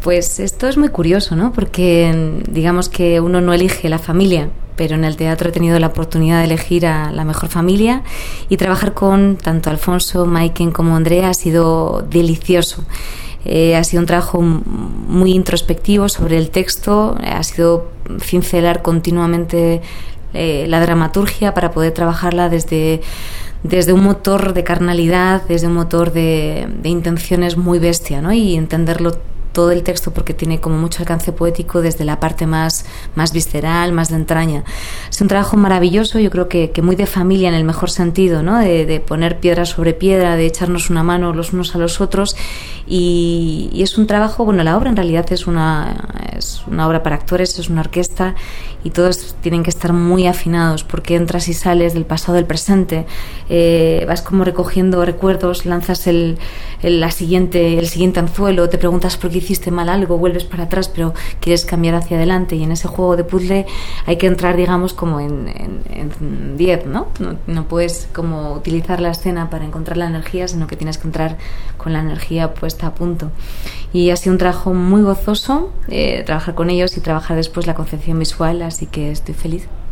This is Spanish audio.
Pues esto es muy curioso, ¿no? Porque digamos que uno no elige la familia, pero en el teatro he tenido la oportunidad de elegir a la mejor familia y trabajar con tanto Alfonso, Maiken como Andrea ha sido delicioso. Ha sido un trabajo muy introspectivo sobre el texto, ha sido cincelar continuamente la dramaturgia para poder trabajarla desde un motor de carnalidad, desde un motor de intenciones muy bestia, ¿no? Y entenderlo todo el texto porque tiene como mucho alcance poético desde la parte más visceral, más de entraña. Es un trabajo maravilloso, yo creo que muy de familia en el mejor sentido, ¿no? De poner piedra sobre piedra, de echarnos una mano los unos a los otros y es un trabajo, bueno, la obra en realidad es una obra para actores, es una orquesta y todos tienen que estar muy afinados porque entras y sales del pasado al presente, vas como recogiendo recuerdos, lanzas el siguiente anzuelo, te preguntas por qué hiciste mal algo, vuelves para atrás pero quieres cambiar hacia adelante y en ese juego de puzzle hay que entrar digamos como en 10, ¿no? No puedes como utilizar la escena para encontrar la energía, sino que tienes que entrar con la energía puesta a punto y ha sido un trabajo muy gozoso trabajar con ellos y trabajar después la concepción visual, así que estoy feliz.